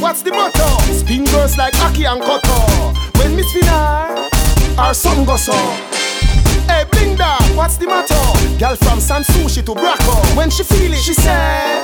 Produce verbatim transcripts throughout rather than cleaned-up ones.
what's the motto? Spin girls like Aki and Koto. When Miss Finar, our song goes so. Hey, bling dog, what's the motto? Girl from San Sushi to Braco. When she feel it, she said.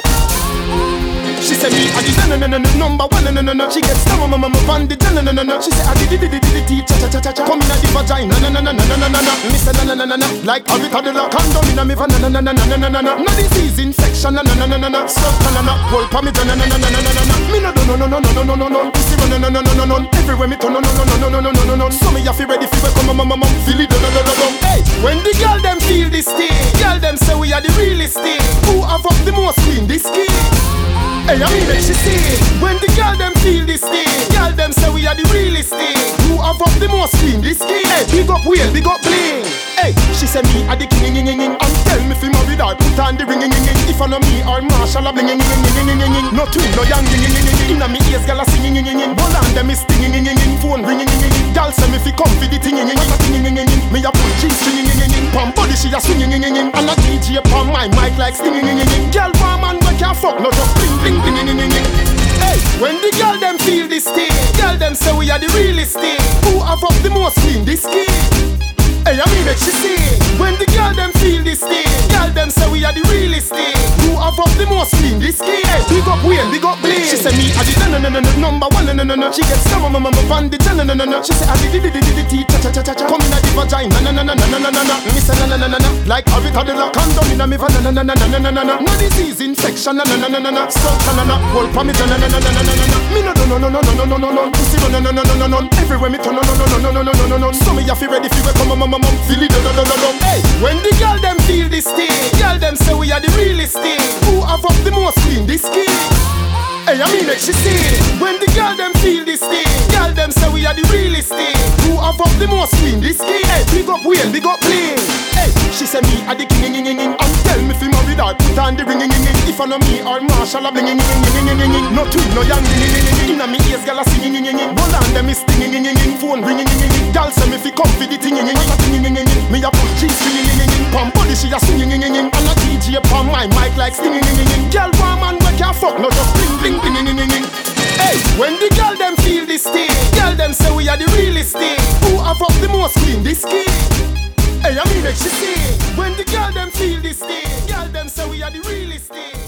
She said me I did no no no no number one no no no no. She gets down on my mama on the no no no no. She said I did did did did did cha cha cha cha cha. Come in a the vagina no no no no no no no no. Me say no no no no no like Avita de la condom in a me van no no no no no no no no. No disease infection no no no no no no. So no no hold pa me no no no no no no no no. Me no do no no no no no no no no. See no no no no no no. Everywhere me turn no no no no no no no no no. So me have to ready for come mama mama feel it no no no no no. Hey, when the girl them feel this thing, girl them say we are the realest thing. Who have up the most clean this skin? Hey, I mean make she see. When the girl them feel this thing, girl them say we are the realest thing. Who have up the most clean this skin? Hey, big up wheel, big up bling. Hey, she say me a the king ing ing ing. And tell me fi married her, put on the ring ing ing ing. If I know me or Marshall a bling ing ing ing ing ing ing. No twin, no young ing ing ing ing. Inna me ears, girl a sing ing ing ing ing. Ball on them is stinging ing ing ing. Phone ringing ing ing ing. Girl say me fi come fi the ting ing ing ing. Ting ing ing ing. Me a put G string ing ing ing ing. Pam body she a swinging ing ing ing. And a D J pam my mic like stinging ing ing ing. Girl warm and we can't fuck, no just bling bling bling ing ing ing. Hey, when the girl them feel this thing, girl them say we are the realest thing. Who have up the most clean this skin? Hey, I mean make she see. When the girl them feel this thing, girl them say we are the realest thing. Who have up the most clean this skin? Hey, big up wheel, big up bling. She say me I did no no no no number one no no no no. She gets some mama mama van the no no no no. She say I did did did did did cha cha cha cha cha. Come in a the vagina no no no no no no no no. Me say no no no no no like Avita de la condom in a me van no no no no no no no no. No disease infection no no no no no no. So no no hold pa me no no no no no no no no. Me no do no no no no no no no no. Pussy no no no no no no no. Everywhere me turn no no no no no no no no no. So me have to ready fi come mama mama feel it no no no no no. Hey, when the girl them feel this thing, girl them say we are the realest thing. Who have up the most clean this skin? Hey, I mean make she see. When the girl them feel this thing, girl them say we are the realest thing. Who have up the most clean this skin? Hey, big up wheel, big up bling. Hey, she say me a the king ing ing ing. And tell me fi married her, put on the ring ing ing ing. If I know me or Marshall a bling ing ing ing ing ing ing. No twin, no young ing ing ing ing. Inna me ears, girl a sing ing ing ing ing. Ball on them is stinging ing ing ing. Phone ringing ing ing ing. Girl say me fi come fi the ting ing ing ing. Ting ing ing ing. Me a put G string ing ing ing. Pam body she a swinging ing ing ing. And a D J pam my mic like stinging ing ing ing. Girl warm and we can't fuck, no just bling bling bling ing ing ing. Hey, when the girl them feel this thing, girl them say we are the realest thing. Who have up the most clean this skin? Hey, I mean make she see. When the girl them feel this thing, girl them say we are the realest thing.